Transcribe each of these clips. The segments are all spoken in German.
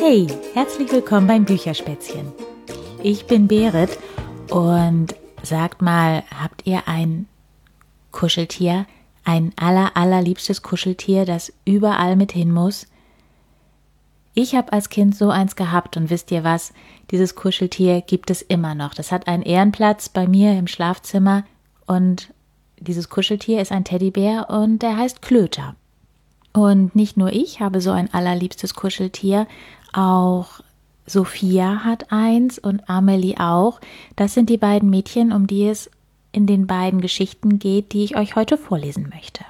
Hey, herzlich willkommen beim Bücherspätzchen. Ich bin Berit und sagt mal, habt ihr ein Kuscheltier, ein allerliebstes Kuscheltier, das überall mit hin muss? Ich habe als Kind so eins gehabt und wisst ihr was, dieses Kuscheltier gibt es immer noch. Das hat einen Ehrenplatz bei mir im Schlafzimmer und dieses Kuscheltier ist ein Teddybär und der heißt Klöter. Und nicht nur ich habe so ein allerliebstes Kuscheltier, auch Sophia hat eins und Amelie auch. Das sind die beiden Mädchen, um die es in den beiden Geschichten geht, die ich euch heute vorlesen möchte.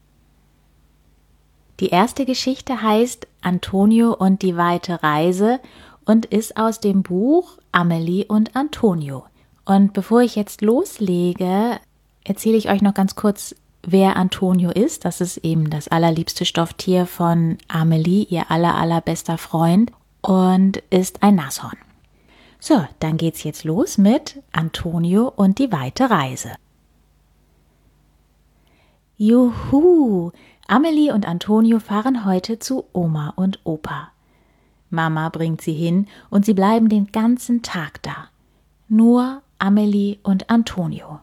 Die erste Geschichte heißt Antonio und die weite Reise und ist aus dem Buch Amelie und Antonio. Und bevor ich jetzt loslege, erzähle ich euch noch ganz kurz, wer Antonio ist. Das ist eben das allerliebste Stofftier von Amelie, ihr allerbester Freund, und ist ein Nashorn. So, dann geht's jetzt los mit Antonio und die weite Reise. Juhu! Amelie und Antonio fahren heute zu Oma und Opa. Mama bringt sie hin und sie bleiben den ganzen Tag da. Nur Amelie und Antonio.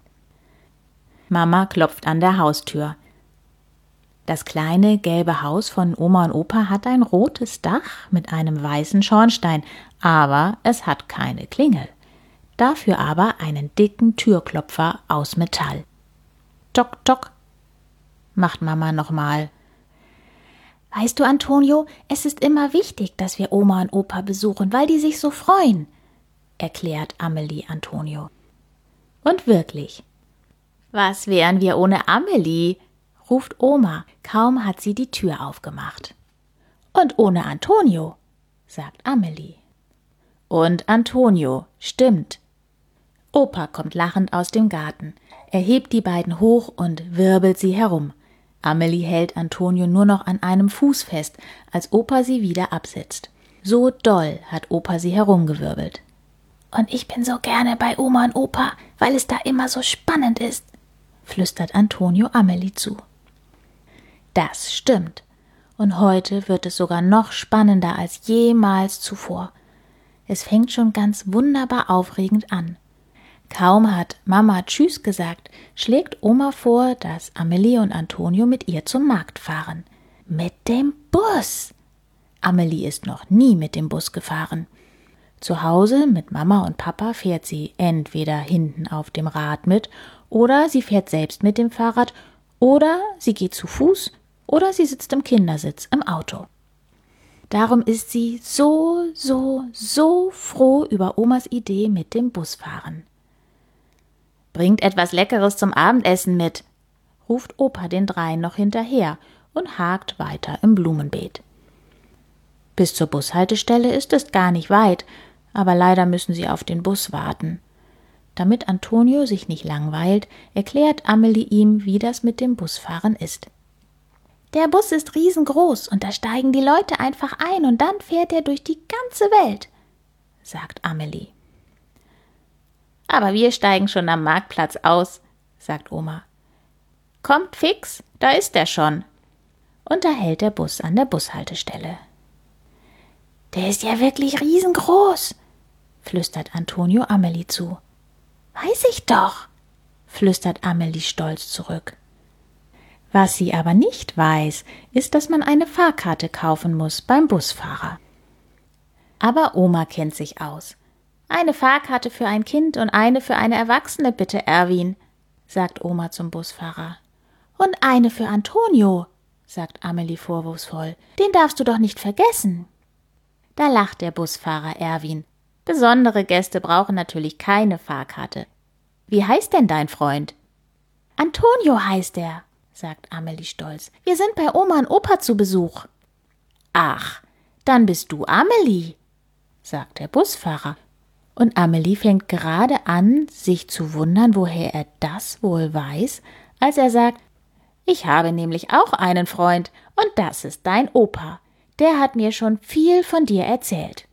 Mama klopft an der Haustür. Das kleine gelbe Haus von Oma und Opa hat ein rotes Dach mit einem weißen Schornstein, aber es hat keine Klingel. Dafür aber einen dicken Türklopfer aus Metall. Tock, tock, macht Mama nochmal. Weißt du, Antonio, es ist immer wichtig, dass wir Oma und Opa besuchen, weil die sich so freuen, erklärt Amelie Antonio. Und wirklich. Was wären wir ohne Amelie? Ruft Oma, kaum hat sie die Tür aufgemacht. Und ohne Antonio, sagt Amelie. Und Antonio, stimmt. Opa kommt lachend aus dem Garten. Er hebt die beiden hoch und wirbelt sie herum. Amelie hält Antonio nur noch an einem Fuß fest, als Opa sie wieder absetzt. So doll hat Opa sie herumgewirbelt. Und ich bin so gerne bei Oma und Opa, weil es da immer so spannend ist, flüstert Antonio Amelie zu. Das stimmt. Und heute wird es sogar noch spannender als jemals zuvor. Es fängt schon ganz wunderbar aufregend an. Kaum hat Mama Tschüss gesagt, schlägt Oma vor, dass Amelie und Antonio mit ihr zum Markt fahren. Mit dem Bus! Amelie ist noch nie mit dem Bus gefahren. Zu Hause mit Mama und Papa fährt sie entweder hinten auf dem Rad mit oder sie fährt selbst mit dem Fahrrad oder sie geht zu Fuß oder sie sitzt im Kindersitz im Auto. Darum ist sie so froh über Omas Idee mit dem Busfahren. Bringt etwas Leckeres zum Abendessen mit, ruft Opa den dreien noch hinterher und hakt weiter im Blumenbeet. Bis zur Bushaltestelle ist es gar nicht weit, aber leider müssen sie auf den Bus warten. Damit Antonio sich nicht langweilt, erklärt Amelie ihm, wie das mit dem Busfahren ist. Der Bus ist riesengroß und da steigen die Leute einfach ein und dann fährt er durch die ganze Welt, sagt Amelie. Aber wir steigen schon am Marktplatz aus, sagt Oma. Kommt fix, da ist er schon. Und da hält der Bus an der Bushaltestelle. Der ist ja wirklich riesengroß, flüstert Antonio Amelie zu. Weiß ich doch, flüstert Amelie stolz zurück. Was sie aber nicht weiß, ist, dass man eine Fahrkarte kaufen muss beim Busfahrer. Aber Oma kennt sich aus. Eine Fahrkarte für ein Kind und eine für eine Erwachsene, bitte, Erwin, sagt Oma zum Busfahrer. Und eine für Antonio, sagt Amelie vorwurfsvoll. Den darfst du doch nicht vergessen. Da lacht der Busfahrer Erwin. Besondere Gäste brauchen natürlich keine Fahrkarte. Wie heißt denn dein Freund? Antonio heißt er, sagt Amelie stolz. Wir sind bei Oma und Opa zu Besuch. Ach, dann bist du Amelie, sagt der Busfahrer. Und Amelie fängt gerade an, sich zu wundern, woher er das wohl weiß, als er sagt, ich habe nämlich auch einen Freund und das ist dein Opa. Der hat mir schon viel von dir erzählt.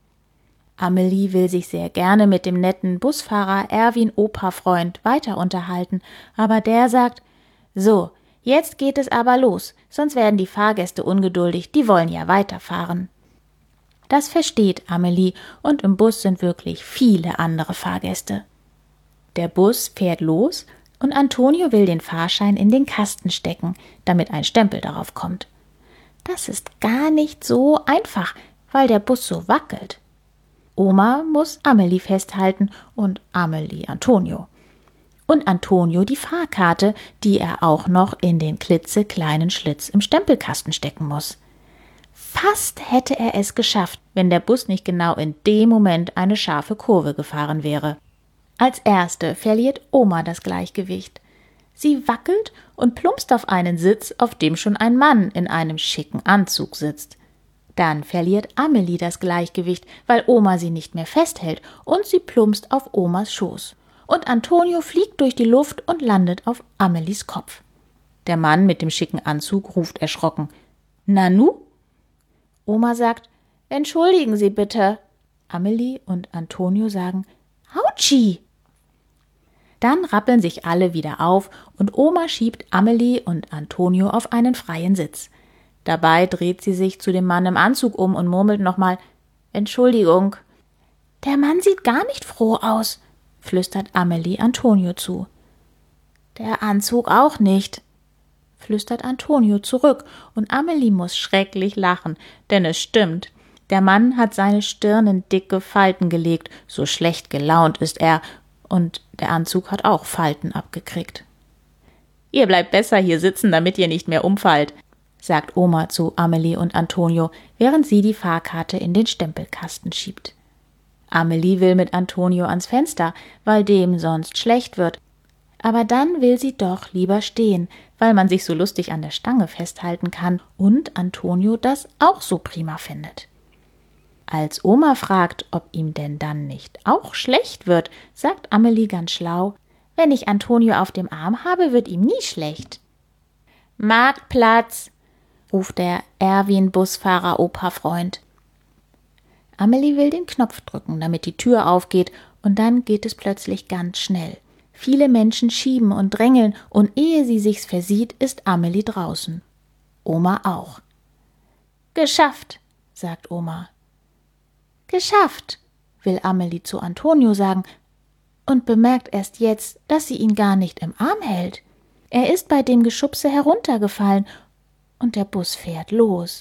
Amelie will sich sehr gerne mit dem netten Busfahrer Erwin Opa-Freund weiter unterhalten, aber der sagt, so, jetzt geht es aber los, sonst werden die Fahrgäste ungeduldig, die wollen ja weiterfahren. Das versteht Amelie und im Bus sind wirklich viele andere Fahrgäste. Der Bus fährt los und Antonio will den Fahrschein in den Kasten stecken, damit ein Stempel darauf kommt. Das ist gar nicht so einfach, weil der Bus so wackelt. Oma muss Amelie festhalten und Amelie Antonio. Und Antonio die Fahrkarte, die er auch noch in den klitzekleinen Schlitz im Stempelkasten stecken muss. Fast hätte er es geschafft, wenn der Bus nicht genau in dem Moment eine scharfe Kurve gefahren wäre. Als erste verliert Oma das Gleichgewicht. Sie wackelt und plumpst auf einen Sitz, auf dem schon ein Mann in einem schicken Anzug sitzt. Dann verliert Amelie das Gleichgewicht, weil Oma sie nicht mehr festhält und sie plumpst auf Omas Schoß. Und Antonio fliegt durch die Luft und landet auf Amelies Kopf. Der Mann mit dem schicken Anzug ruft erschrocken: »Nanu?« Oma sagt: »Entschuldigen Sie bitte.« Amelie und Antonio sagen: »Autschi!« Dann rappeln sich alle wieder auf und Oma schiebt Amelie und Antonio auf einen freien Sitz. Dabei dreht sie sich zu dem Mann im Anzug um und murmelt nochmal: »Entschuldigung.« »Der Mann sieht gar nicht froh aus«, flüstert Amelie Antonio zu. »Der Anzug auch nicht«, flüstert Antonio zurück und Amelie muss schrecklich lachen, denn es stimmt. Der Mann hat seine Stirn in dicke Falten gelegt, so schlecht gelaunt ist er, und der Anzug hat auch Falten abgekriegt. »Ihr bleibt besser hier sitzen, damit ihr nicht mehr umfallt«, sagt Oma zu Amelie und Antonio, während sie die Fahrkarte in den Stempelkasten schiebt. Amelie will mit Antonio ans Fenster, weil dem sonst schlecht wird. Aber dann will sie doch lieber stehen, weil man sich so lustig an der Stange festhalten kann und Antonio das auch so prima findet. Als Oma fragt, ob ihm denn dann nicht auch schlecht wird, sagt Amelie ganz schlau: »Wenn ich Antonio auf dem Arm habe, wird ihm nie schlecht.« »Marktplatz«, ruft der Erwin-Busfahrer-Opa-Freund. Amelie will den Knopf drücken, damit die Tür aufgeht, und dann geht es plötzlich ganz schnell. Viele Menschen schieben und drängeln, und ehe sie sich's versieht, ist Amelie draußen. Oma auch. »Geschafft«, sagt Oma. »Geschafft«, will Amelie zu Antonio sagen und bemerkt erst jetzt, dass sie ihn gar nicht im Arm hält. Er ist bei dem Geschubse heruntergefallen und der Bus fährt los.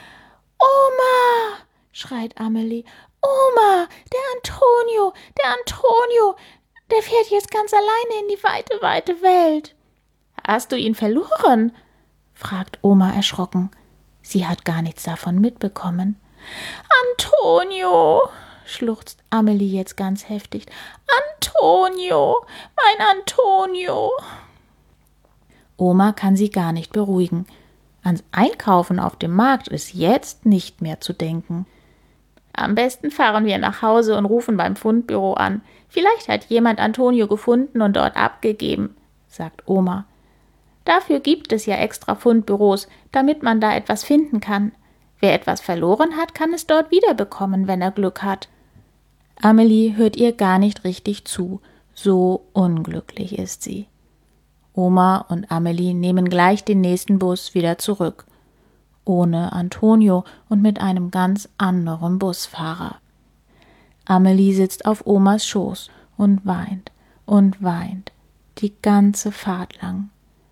»Oma«, schreit Amelie, »Oma, der Antonio, der fährt jetzt ganz alleine in die weite, weite Welt.« »Hast du ihn verloren?«, fragt Oma erschrocken. Sie hat gar nichts davon mitbekommen. »Antonio«, schluchzt Amelie jetzt ganz heftig. »Antonio, mein Antonio.« Oma kann sie gar nicht beruhigen. Ans Einkaufen auf dem Markt ist jetzt nicht mehr zu denken. »Am besten fahren wir nach Hause und rufen beim Fundbüro an. Vielleicht hat jemand Antonio gefunden und dort abgegeben«, sagt Oma. »Dafür gibt es ja extra Fundbüros, damit man da etwas finden kann. Wer etwas verloren hat, kann es dort wiederbekommen, wenn er Glück hat.« Amelie hört ihr gar nicht richtig zu, so unglücklich ist sie. Oma und Amelie nehmen gleich den nächsten Bus wieder zurück. Ohne Antonio und mit einem ganz anderen Busfahrer. Amelie sitzt auf Omas Schoß und weint, die ganze Fahrt lang.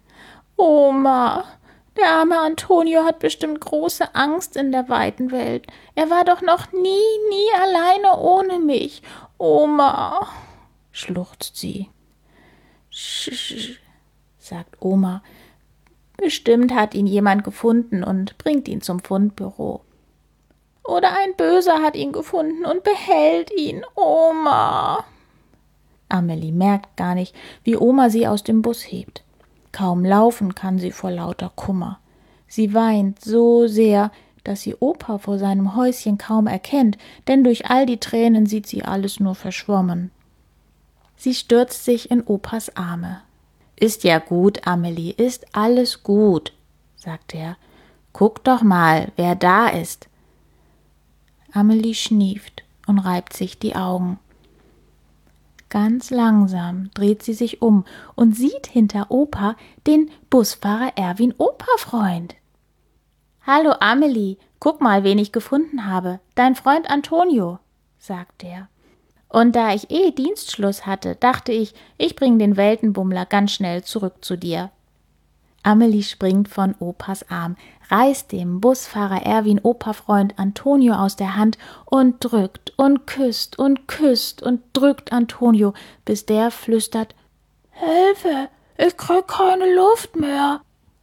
»Oma, der arme Antonio hat bestimmt große Angst in der weiten Welt. Er war doch noch nie alleine ohne mich. Oma«, schluchzt sie. »Sch«, sagt Oma. »Bestimmt hat ihn jemand gefunden und bringt ihn zum Fundbüro. Oder ein Böser hat ihn gefunden und behält ihn. Oma.« Amelie merkt gar nicht, wie Oma sie aus dem Bus hebt. Kaum laufen kann sie vor lauter Kummer. Sie weint so sehr, dass sie Opa vor seinem Häuschen kaum erkennt, denn durch all die Tränen sieht sie alles nur verschwommen. Sie stürzt sich in Opas Arme. »Ist ja gut, Amelie, ist alles gut«, sagt er. »Guck doch mal, wer da ist.« Amelie schnieft und reibt sich die Augen. Ganz langsam dreht sie sich um und sieht hinter Opa den Busfahrer Erwin Opa-Freund. »Hallo Amelie, »Guck mal, wen ich gefunden habe. Dein Freund Antonio«, sagt er. »Und da ich Dienstschluss hatte, dachte ich, ich bring den Weltenbummler ganz schnell zurück zu dir.« Amelie springt von Opas Arm, reißt dem Busfahrer Erwin Opa-Freund Antonio aus der Hand und drückt und küsst und drückt Antonio, bis der flüstert: »Hilfe, ich krieg keine Luft mehr.«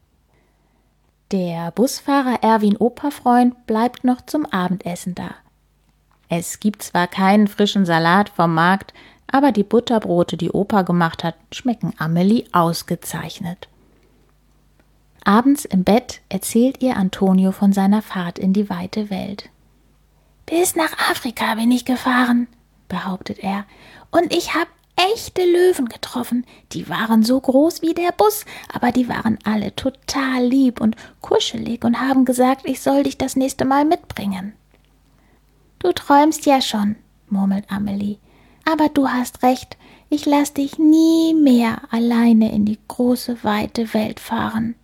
Der Busfahrer Erwin Opa-Freund bleibt noch zum Abendessen da. Es gibt zwar keinen frischen Salat vom Markt, aber die Butterbrote, die Opa gemacht hat, schmecken Amelie ausgezeichnet. Abends im Bett erzählt ihr Antonio von seiner Fahrt in die weite Welt. »Bis nach Afrika bin ich gefahren«, behauptet er, »und ich habe echte Löwen getroffen. Die waren so groß wie der Bus, aber die waren alle total lieb und kuschelig und haben gesagt, ich soll dich das nächste Mal mitbringen.« »Du träumst ja schon«, murmelt Amelie, »aber du hast recht, ich lass dich nie mehr alleine in die große, weite Welt fahren.«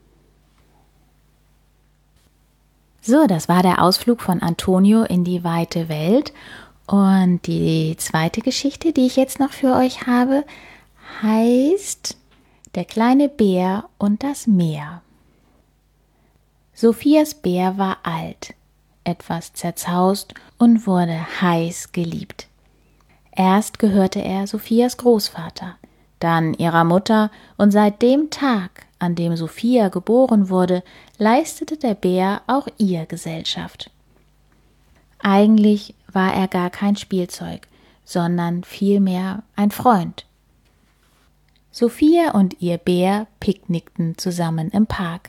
So, das war der Ausflug von Antonio in die weite Welt. Und die zweite Geschichte, die ich jetzt noch für euch habe, heißt Der kleine Bär und das Meer. Sophias Bär war alt, etwas zerzaust und wurde heiß geliebt. Erst gehörte er Sophias Großvater, dann ihrer Mutter, und seit dem Tag, an dem Sophia geboren wurde, leistete der Bär auch ihr Gesellschaft. Eigentlich war er gar kein Spielzeug, sondern vielmehr ein Freund. Sophia und ihr Bär picknickten zusammen im Park,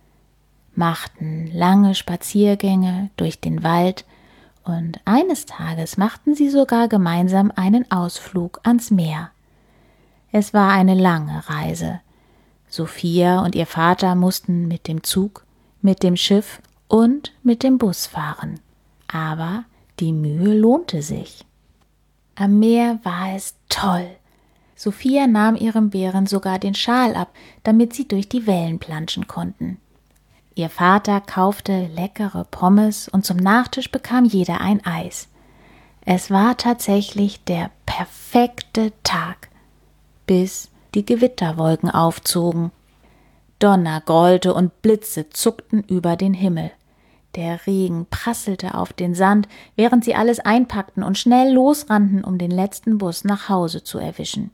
machten lange Spaziergänge durch den Wald und eines Tages machten sie sogar gemeinsam einen Ausflug ans Meer. Es war eine lange Reise. Sophia und ihr Vater mussten mit dem Zug, mit dem Schiff und mit dem Bus fahren. Aber die Mühe lohnte sich. Am Meer war es toll. Sophia nahm ihrem Bären sogar den Schal ab, damit sie durch die Wellen planschen konnten. Ihr Vater kaufte leckere Pommes und zum Nachtisch bekam jeder ein Eis. Es war tatsächlich der perfekte Tag, bis die Gewitterwolken aufzogen. Donner grollte und Blitze zuckten über den Himmel. Der Regen prasselte auf den Sand, während sie alles einpackten und schnell losrannten, um den letzten Bus nach Hause zu erwischen.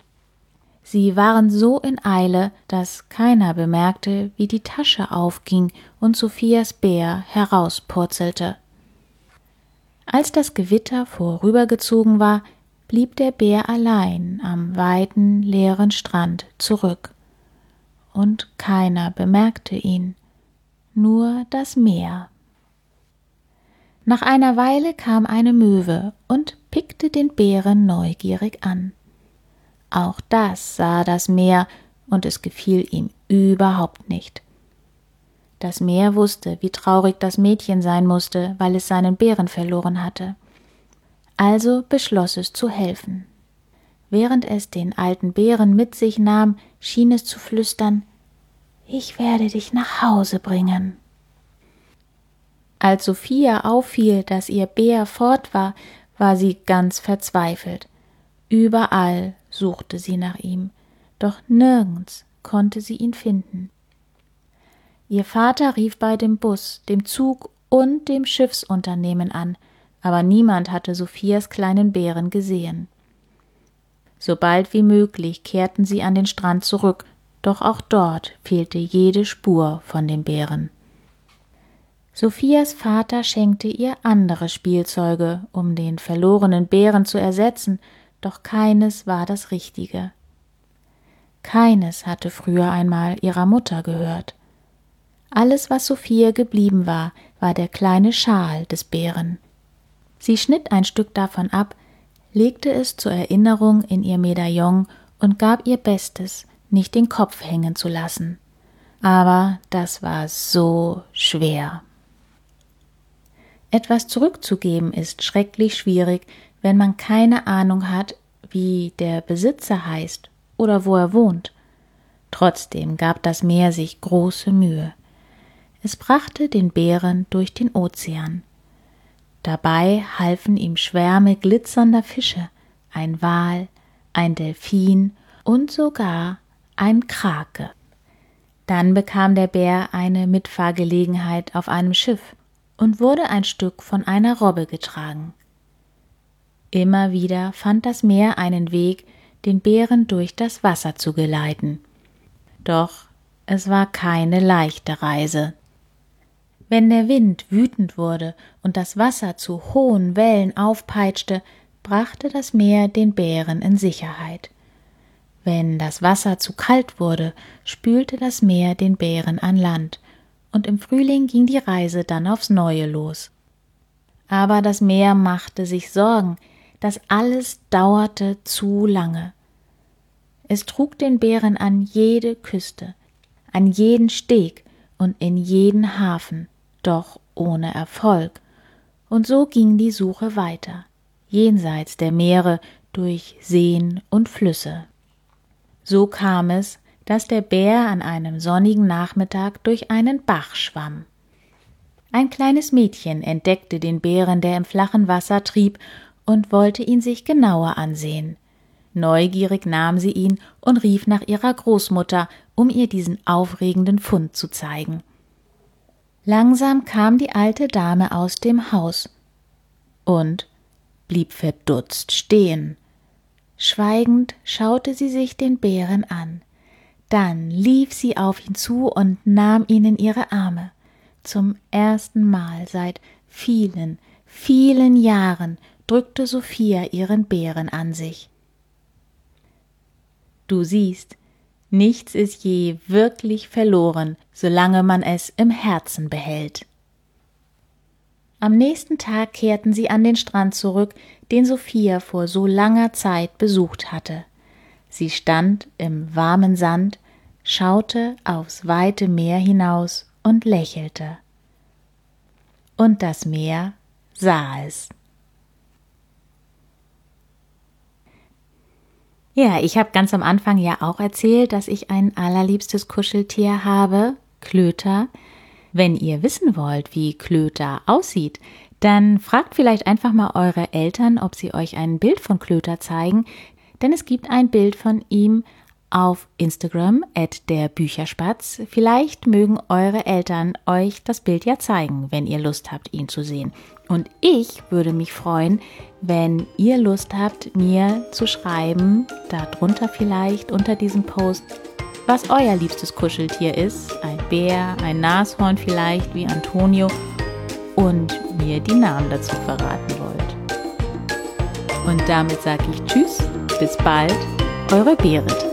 Sie waren so in Eile, dass keiner bemerkte, wie die Tasche aufging und Sophias Bär herauspurzelte. Als das Gewitter vorübergezogen war, blieb der Bär allein am weiten, leeren Strand zurück. Und keiner bemerkte ihn, nur das Meer. Nach einer Weile kam eine Möwe und pickte den Bären neugierig an. Auch das sah das Meer, und es gefiel ihm überhaupt nicht. Das Meer wusste, wie traurig das Mädchen sein musste, weil es seinen Bären verloren hatte. Also beschloss es zu helfen. Während es den alten Bären mit sich nahm, schien es zu flüstern: »Ich werde dich nach Hause bringen.« Als Sophia auffiel, dass ihr Bär fort war, war sie ganz verzweifelt. Überall suchte sie nach ihm, doch nirgends konnte sie ihn finden. Ihr Vater rief bei dem Bus, dem Zug und dem Schiffsunternehmen an, aber niemand hatte Sophias kleinen Bären gesehen. So bald wie möglich kehrten sie an den Strand zurück, doch auch dort fehlte jede Spur von dem Bären. Sophias Vater schenkte ihr andere Spielzeuge, um den verlorenen Bären zu ersetzen, doch keines war das Richtige. Keines hatte früher einmal ihrer Mutter gehört. Alles, was Sophia geblieben war, war der kleine Schal des Bären. Sie schnitt ein Stück davon ab, legte es zur Erinnerung in ihr Medaillon und gab ihr Bestes, nicht den Kopf hängen zu lassen. Aber das war so schwer. Etwas zurückzugeben ist schrecklich schwierig, wenn man keine Ahnung hat, wie der Besitzer heißt oder wo er wohnt. Trotzdem gab das Meer sich große Mühe. Es brachte den Bären durch den Ozean. Dabei halfen ihm Schwärme glitzernder Fische, ein Wal, ein Delfin und sogar ein Krake. Dann bekam der Bär eine Mitfahrgelegenheit auf einem Schiff und wurde ein Stück von einer Robbe getragen. Immer wieder fand das Meer einen Weg, den Bären durch das Wasser zu geleiten. Doch es war keine leichte Reise. Wenn der Wind wütend wurde und das Wasser zu hohen Wellen aufpeitschte, brachte das Meer den Bären in Sicherheit. Wenn das Wasser zu kalt wurde, spülte das Meer den Bären an Land, und im Frühling ging die Reise dann aufs Neue los. Aber das Meer machte sich Sorgen, das alles dauerte zu lange. Es trug den Bären an jede Küste, an jeden Steg und in jeden Hafen, doch ohne Erfolg. Und so ging die Suche weiter, jenseits der Meere, durch Seen und Flüsse. So kam es, dass der Bär an einem sonnigen Nachmittag durch einen Bach schwamm. Ein kleines Mädchen entdeckte den Bären, der im flachen Wasser trieb, und wollte ihn sich genauer ansehen. Neugierig nahm sie ihn und rief nach ihrer Großmutter, um ihr diesen aufregenden Fund zu zeigen. Langsam kam die alte Dame aus dem Haus und blieb verdutzt stehen. Schweigend schaute sie sich den Bären an. Dann lief sie auf ihn zu und nahm ihn in ihre Arme. Zum ersten Mal seit vielen, vielen Jahren drückte Sophia ihren Bären an sich. Du siehst, nichts ist je wirklich verloren, solange man es im Herzen behält. Am nächsten Tag kehrten sie an den Strand zurück, den Sophia vor so langer Zeit besucht hatte. Sie stand im warmen Sand, schaute aufs weite Meer hinaus und lächelte. Und das Meer sah es. Ja, ich habe ganz am Anfang ja auch erzählt, dass ich ein allerliebstes Kuscheltier habe, Klöter. Wenn ihr wissen wollt, wie Klöter aussieht, dann fragt vielleicht einfach mal eure Eltern, ob sie euch ein Bild von Klöter zeigen, denn es gibt ein Bild von ihm auf Instagram @derbücherspatz. Vielleicht mögen eure Eltern euch das Bild ja zeigen, wenn ihr Lust habt, ihn zu sehen. Und ich würde mich freuen, wenn ihr Lust habt, mir zu schreiben, darunter vielleicht unter diesem Post, was euer liebstes Kuscheltier ist, ein Bär, ein Nashorn vielleicht wie Antonio, und mir die Namen dazu verraten wollt. Und damit sage ich Tschüss, bis bald, eure Berit.